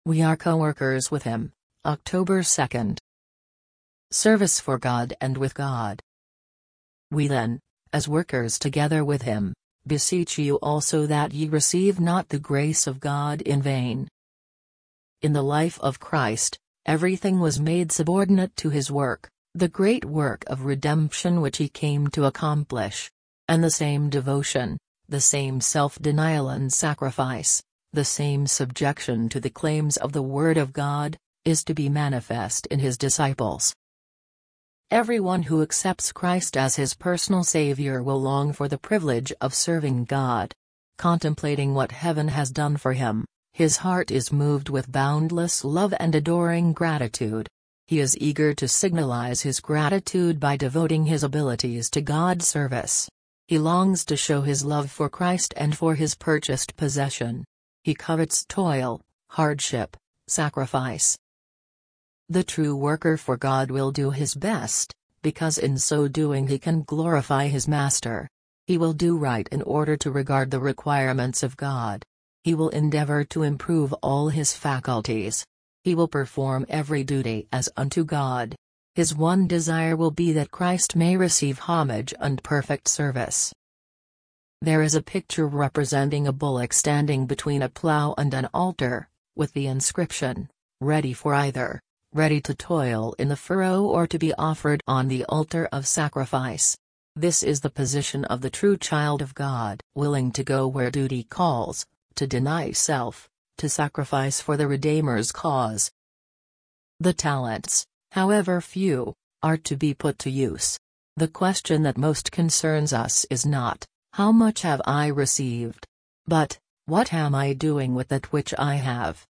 We are co-workers with him. October 2nd. Service for God and with God. We then, as workers together with him, beseech you also that ye receive not the grace of God in vain. In the life of Christ, everything was made subordinate to his work, the great work of redemption which he came to accomplish. And the same devotion, the same self-denial and sacrifice, the same subjection to the claims of the Word of God, is to be manifest in his disciples. Everyone who accepts Christ as his personal Savior will long for the privilege of serving God. Contemplating what heaven has done for him, his heart is moved with boundless love and adoring gratitude. He is eager to signalize his gratitude by devoting his abilities to God's service. He longs to show his love for Christ and for his purchased possession. He covets toil, hardship, sacrifice. The true worker for God will do his best, because in so doing he can glorify his Master. He will do right in order to regard the requirements of God. He will endeavor to improve all his faculties. He will perform every duty as unto God. His one desire will be that Christ may receive homage and perfect service. There is a picture representing a bullock standing between a plow and an altar, with the inscription, "Ready for either, ready to toil in the furrow or to be offered on the altar of sacrifice." This is the position of the true child of God, willing to go where duty calls, to deny self, to sacrifice for the Redeemer's cause. The talents, however few, are to be put to use. The question that most concerns us is not, "How much have I received?" but, "What am I doing with that which I have?"